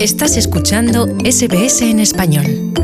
Estás escuchando SBS en español.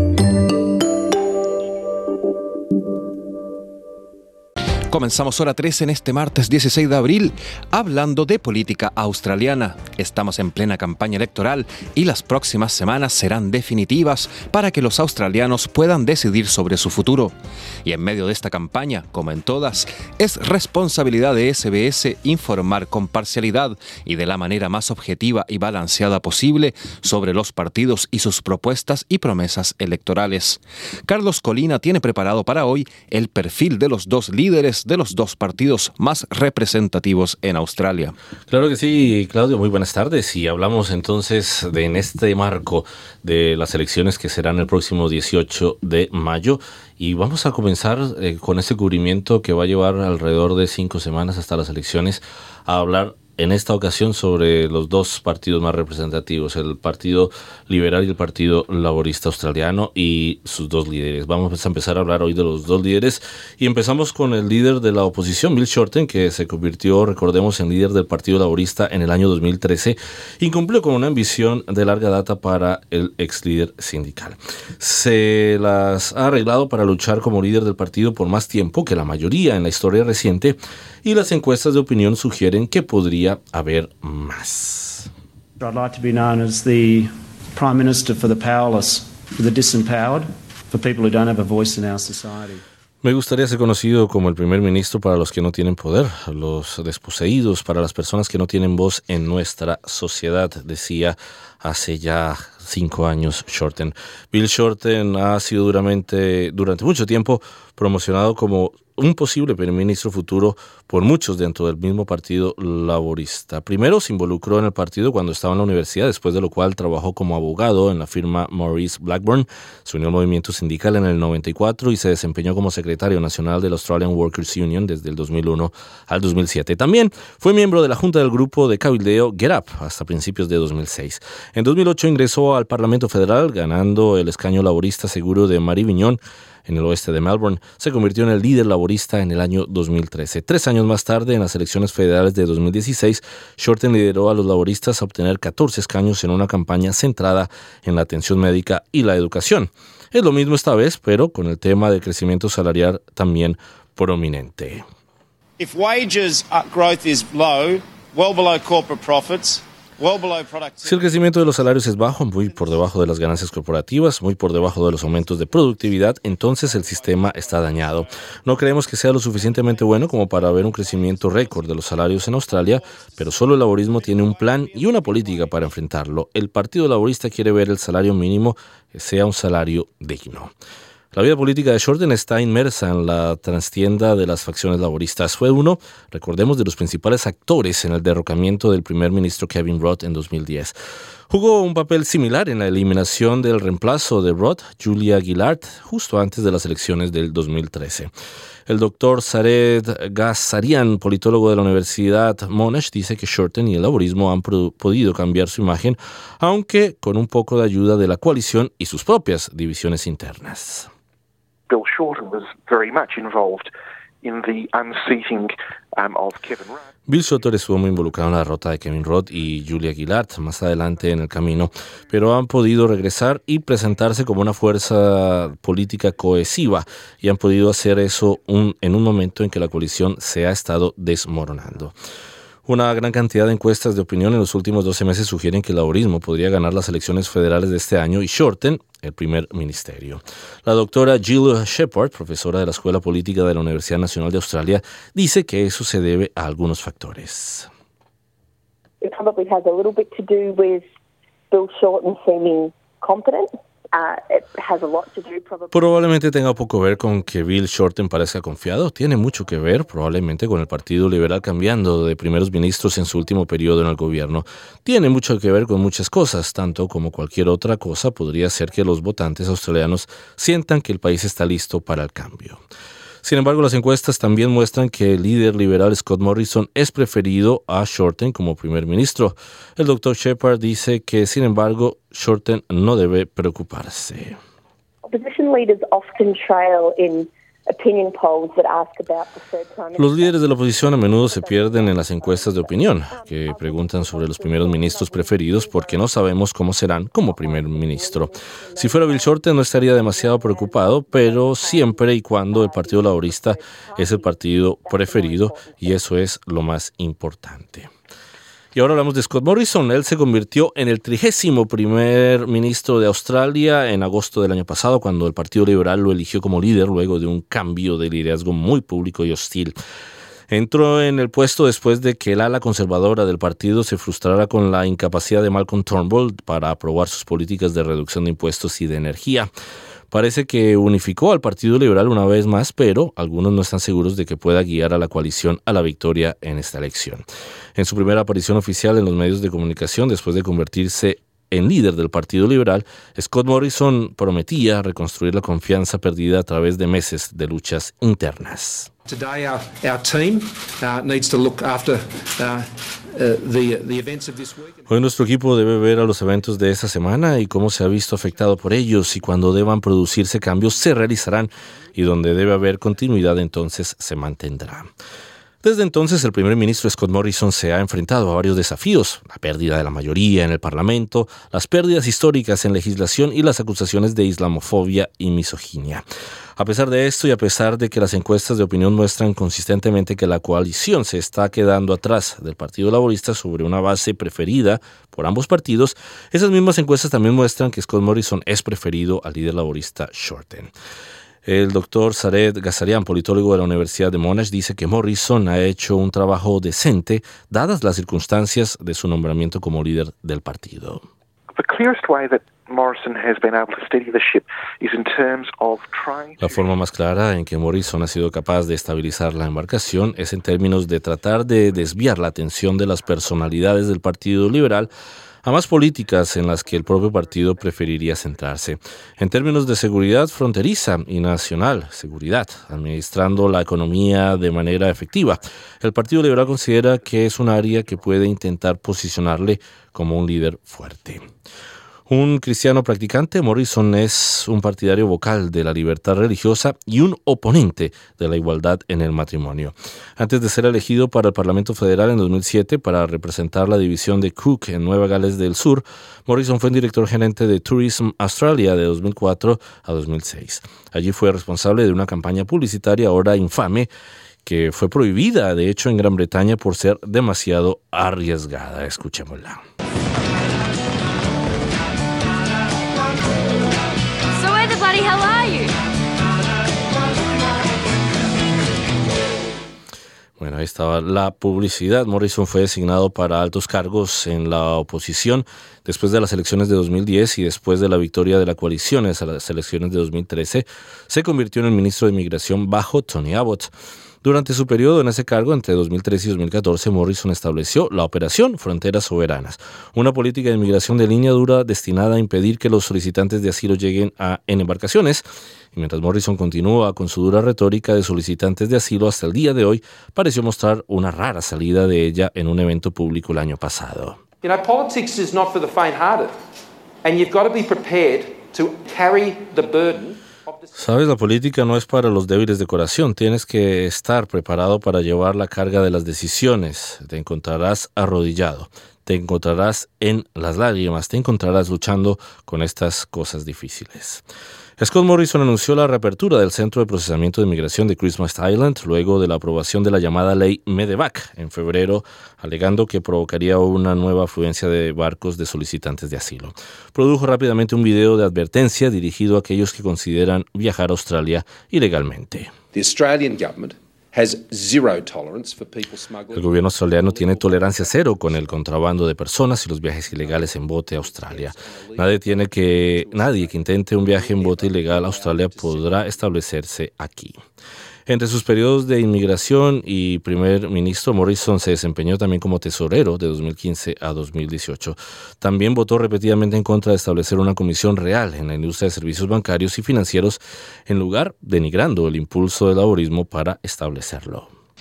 Comenzamos hora 3 en este martes 16 de abril, hablando de política australiana. Estamos en plena campaña electoral y las próximas semanas serán definitivas para que los australianos puedan decidir sobre su futuro. Y en medio de esta campaña, como en todas, es responsabilidad de SBS informar con parcialidad y de la manera más objetiva y balanceada posible sobre los partidos y sus propuestas y promesas electorales. Carlos Colina tiene preparado para hoy el perfil de los dos líderes de los dos partidos más representativos en Australia. Claro que sí, Claudio, muy buenas tardes. Y hablamos entonces en este marco de las elecciones que serán el próximo 18 de mayo. Y vamos a comenzar con este cubrimiento que va a llevar alrededor de 5 semanas hasta las elecciones, a hablar en esta ocasión sobre los dos partidos más representativos, el Partido Liberal y el Partido Laborista Australiano y sus dos líderes. Vamos a empezar a hablar hoy de los dos líderes y empezamos con el líder de la oposición, Bill Shorten, que se convirtió, recordemos, en líder del Partido Laborista en el año 2013 y cumplió con una ambición de larga data para el ex líder sindical. Se las ha arreglado para luchar como líder del partido por más tiempo que la mayoría en la historia reciente, y las encuestas de opinión sugieren que podría haber más. I'd like to be known as the Prime Minister for the powerless, for the disempowered, for people who don't have a voice in our society. Me gustaría ser conocido como el primer ministro para los que no tienen poder, los desposeídos, para las personas que no tienen voz en nuestra sociedad, decía hace ya 5 años Shorten. Bill Shorten ha sido durante mucho tiempo promocionado como un posible primer ministro futuro por muchos dentro del mismo Partido Laborista. Primero se involucró en el partido cuando estaba en la universidad, después de lo cual trabajó como abogado en la firma Maurice Blackburn. Se unió al movimiento sindical en el 94 y se desempeñó como secretario nacional de la Australian Workers Union desde el 2001 al 2007. También fue miembro de la junta del grupo de cabildeo Get Up hasta principios de 2006. En 2008 ingresó al Parlamento Federal, ganando el escaño laborista seguro de Maribyrnong en el oeste de Melbourne. Se convirtió en el líder laborista en el año 2013. 3 años más tarde, en las elecciones federales de 2016, Shorten lideró a los laboristas a obtener 14 escaños en una campaña centrada en la atención médica y la educación. Es lo mismo esta vez, pero con el tema del crecimiento salarial también prominente. If wages growth is low, well below corporate profits, si el crecimiento de los salarios es bajo, muy por debajo de las ganancias corporativas, muy por debajo de los aumentos de productividad, entonces el sistema está dañado. No creemos que sea lo suficientemente bueno como para ver un crecimiento récord de los salarios en Australia, pero solo el laborismo tiene un plan y una política para enfrentarlo. El Partido Laborista quiere ver el salario mínimo que sea un salario digno. La vida política de Shorten está inmersa en la trastienda de las facciones laboristas. Fue uno, recordemos, de los principales actores en el derrocamiento del primer ministro Kevin Rudd en 2010. Jugó un papel similar en la eliminación del reemplazo de Rudd, Julia Gillard, justo antes de las elecciones del 2013. El doctor Sared Ghazarian, politólogo de la Universidad Monash, dice que Shorten y el laborismo han podido cambiar su imagen, aunque con un poco de ayuda de la coalición y sus propias divisiones internas. Bill Shorten was very much involved in the unseating of Kevin Rudd. Bill Shorten estuvo muy involucrado en la derrota de Kevin Rudd y Julia Gillard más adelante en el camino, pero han podido regresar y presentarse como una fuerza política cohesiva, y han podido hacer eso en un momento en que la coalición se ha estado desmoronando. Una gran cantidad de encuestas de opinión en los últimos 12 meses sugieren que el laborismo podría ganar las elecciones federales de este año y Shorten el primer ministerio. La doctora Jill Shepard, profesora de la Escuela Política de la Universidad Nacional de Australia, dice que eso se debe a algunos factores. It probably has a little bit to do with Bill Shorten seeming competent. Probablemente tenga poco que ver con que Bill Shorten parezca confiado. Tiene mucho que ver probablemente con el Partido Liberal cambiando de primeros ministros en su último periodo en el gobierno. Tiene mucho que ver con muchas cosas, tanto como cualquier otra cosa podría ser que los votantes australianos sientan que el país está listo para el cambio. Sin embargo, las encuestas también muestran que el líder liberal Scott Morrison es preferido a Shorten como primer ministro. El Dr. Shepard dice que, sin embargo, Shorten no debe preocuparse. Opposition leaders often trail in opinion polls that ask about the third prime minister. Los líderes de la oposición a menudo se pierden en las encuestas de opinión, que preguntan sobre los primeros ministros preferidos porque no sabemos cómo serán como primer ministro. Si fuera Bill Shorten no estaría demasiado preocupado, pero siempre y cuando el Partido Laborista es el partido preferido, y eso es lo más importante. Y ahora hablamos de Scott Morrison. Él se convirtió en el 30º primer ministro de Australia en agosto del año pasado, cuando el Partido Liberal lo eligió como líder luego de un cambio de liderazgo muy público y hostil. Entró en el puesto después de que el ala conservadora del partido se frustrara con la incapacidad de Malcolm Turnbull para aprobar sus políticas de reducción de impuestos y de energía. Parece que unificó al Partido Liberal una vez más, pero algunos no están seguros de que pueda guiar a la coalición a la victoria en esta elección. En su primera aparición oficial en los medios de comunicación, después de convertirse en líder del Partido Liberal, Scott Morrison prometía reconstruir la confianza perdida a través de meses de luchas internas. Today our team needs to look after the events of this week. Hoy nuestro equipo debe ver a los eventos de esta semana y cómo se ha visto afectado por ellos, y cuando deban producirse cambios se realizarán, y donde debe haber continuidad entonces se mantendrá. Desde entonces, el primer ministro Scott Morrison se ha enfrentado a varios desafíos: la pérdida de la mayoría en el Parlamento, las pérdidas históricas en legislación y las acusaciones de islamofobia y misoginia. A pesar de esto, y a pesar de que las encuestas de opinión muestran consistentemente que la coalición se está quedando atrás del Partido Laborista sobre una base preferida por ambos partidos, esas mismas encuestas también muestran que Scott Morrison es preferido al líder laborista Shorten. El doctor Zared Ghazarian, politólogo de la Universidad de Monash, dice que Morrison ha hecho un trabajo decente dadas las circunstancias de su nombramiento como líder del partido. La forma más clara en que Morrison ha sido capaz de estabilizar la embarcación es en términos de tratar de desviar la atención de las personalidades del Partido Liberal a más políticas en las que el propio partido preferiría centrarse. En términos de seguridad fronteriza y nacional, seguridad, administrando la economía de manera efectiva, el Partido Liberal considera que es un área que puede intentar posicionarle como un líder fuerte. Un cristiano practicante, Morrison es un partidario vocal de la libertad religiosa y un oponente de la igualdad en el matrimonio. Antes de ser elegido para el Parlamento Federal en 2007 para representar la división de Cook en Nueva Gales del Sur, Morrison fue director gerente de Tourism Australia de 2004 a 2006. Allí fue responsable de una campaña publicitaria ahora infame que fue prohibida, de hecho, en Gran Bretaña por ser demasiado arriesgada. Escuchémosla. How are you? Bueno, ahí estaba la publicidad. Morrison fue designado para altos cargos en la oposición después de las elecciones de 2010 y después de la victoria de la coalición en las elecciones de 2013. Se convirtió en el ministro de Inmigración bajo Tony Abbott. Durante su periodo en ese cargo, entre 2013 y 2014, Morrison estableció la Operación Fronteras Soberanas, una política de inmigración de línea dura destinada a impedir que los solicitantes de asilo lleguen en embarcaciones. Y mientras Morrison continúa con su dura retórica de solicitantes de asilo, hasta el día de hoy pareció mostrar una rara salida de ella en un evento público el año pasado. Politics is not for the faint-hearted, and you've got to be prepared to carry the burden. Sabes, la política no es para los débiles de corazón. Tienes que estar preparado para llevar la carga de las decisiones. Te encontrarás arrodillado, te encontrarás en las lágrimas, te encontrarás luchando con estas cosas difíciles. Scott Morrison anunció la reapertura del Centro de Procesamiento de Inmigración de Christmas Island luego de la aprobación de la llamada ley Medevac en febrero, alegando que provocaría una nueva afluencia de barcos de solicitantes de asilo. Produjo rápidamente un video de advertencia dirigido a aquellos que consideran viajar a Australia ilegalmente. The Australian government has zero tolerance for people smuggling. El gobierno australiano tiene tolerancia cero con el contrabando de personas y los viajes ilegales en bote a Australia. Nadie que intente un viaje en bote ilegal a Australia podrá establecerse aquí. Entre sus periodos de inmigración y primer ministro, Morrison se desempeñó también como tesorero de 2015 a 2018. También votó repetidamente en contra de establecer una comisión real en la industria de servicios bancarios y financieros, en lugar denigrando el impulso del laborismo para establecerlo.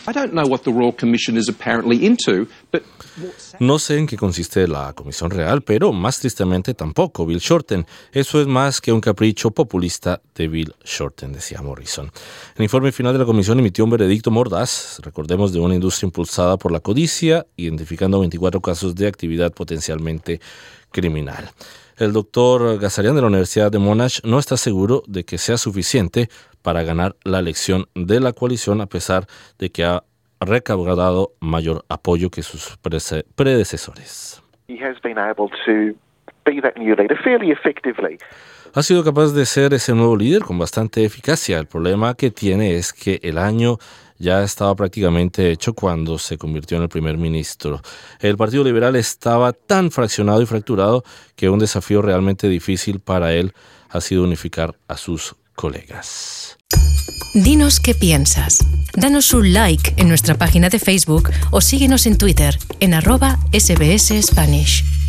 I don't know what the Royal Commission is apparently into, but... No sé en qué consiste la Comisión Real, pero más tristemente tampoco Bill Shorten. Eso es más que un capricho populista de Bill Shorten, decía Morrison. El informe final de la Comisión emitió un veredicto mordaz, recordemos, de una industria impulsada por la codicia, identificando 24 casos de actividad potencialmente criminal. El doctor Gazarian de la Universidad de Monash no está seguro de que sea suficiente para ganar la elección de la coalición, a pesar de que ha recaudado mayor apoyo que sus predecesores. Ha sido capaz de ser ese nuevo líder con bastante eficacia. El problema que tiene es que el año ya estaba prácticamente hecho cuando se convirtió en el primer ministro. El Partido Liberal estaba tan fraccionado y fracturado que un desafío realmente difícil para él ha sido unificar a sus colegas. Dinos qué piensas. Danos un like en nuestra página de Facebook o síguenos en Twitter en @SBS Spanish.